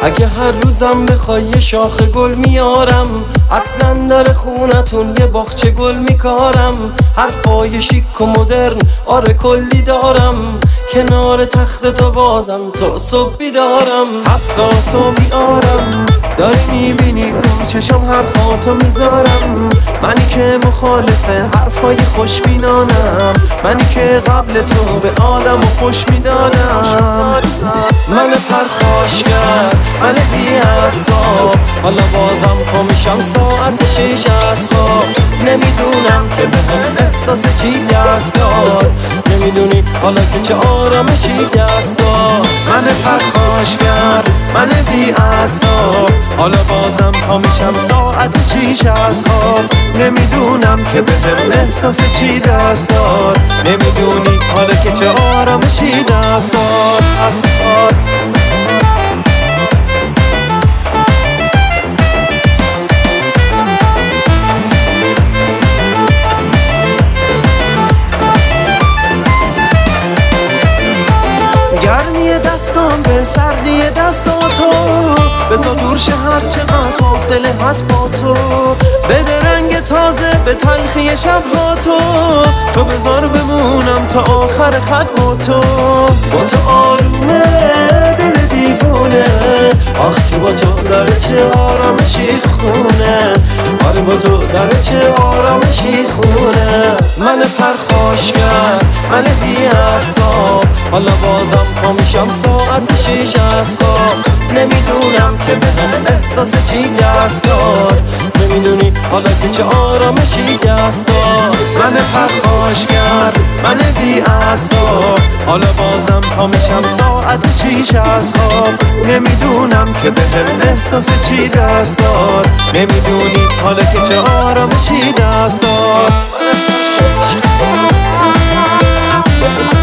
اگه هر روزم بخوای یه شاخه گل میارم، اصلا در خونتون یه باغچه گل میکارم. حرفای شیک و مدرن آره کلی دارم، کنار تخت تو بازم تا صبح بیدارم. حساس و بیارم داری میبینی رو چشم حرفاتو میذارم. منی که مخالف حرفای خوشبینانم، منی که قبل تو به آدم و خوش میدادم. من پرخاشگر، من بی حساب، حالا بازم پا میشم ساعت 6 از خواب. نمیدونم که به احساس چی دست داد، نمیدونی حالا که چه آرامشی دست داد. من پرخاشگر، من بی حساب، حالا بازم پا میشم ساعت 6 از خواب. نمیدونم که به احساس چی دست داد، نمیدونی حالا که چه آرامشی دست داد. گرمی دستان به سردی دستاتو، بذار دور شه هر چقدر فاصله هست با تو. بده رنگ تازه به تلخی شبهاتو، تو بذار بمونم تا آخر خط با تو. با تو آرومه دل دیوونه، آخ که با تو داره چه آرامشی خونه. آره با تو داره چه آرامشی خونه. من پرخاشگر، من بی حساب، حالا بازم پا میشم ساعت 6 از خواب. نمیدونم که به احساس چی دست داد، نمیدونی حالا که چه آرامشی دست داد. من پرخاشگر، من بی حساب، حالا بازم پا میشم ساعت 6 از خواب. نمیدونم که به احساس چی دست داد، نمیدونی حالا که چه آرامشی دست داد.